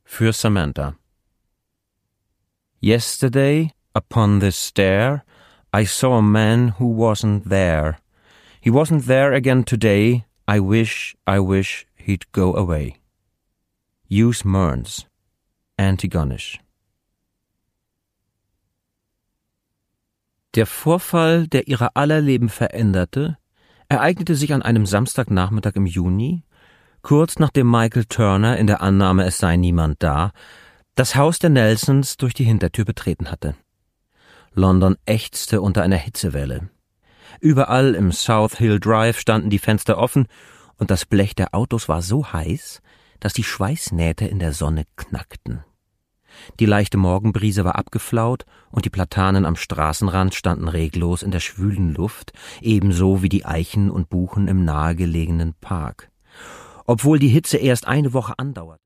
für Samantha. Yesterday, upon this stair, I saw a man who wasn't there. He wasn't there again today. I wish he'd go away. Hughes Mearns, Antigonish. Der Vorfall, der ihrer aller Leben veränderte, ereignete sich an einem Samstagnachmittag im Juni, kurz nachdem Michael Turner in der Annahme, es sei niemand da, das Haus der Nelsons durch die Hintertür betreten hatte. London ächzte unter einer Hitzewelle. Überall im South Hill Drive standen die Fenster offen und das Blech der Autos war so heiß, dass die Schweißnähte in der Sonne knackten. Die leichte Morgenbrise war abgeflaut und die Platanen am Straßenrand standen reglos in der schwülen Luft, ebenso wie die Eichen und Buchen im nahegelegenen Park. Obwohl die Hitze erst eine Woche andauerte.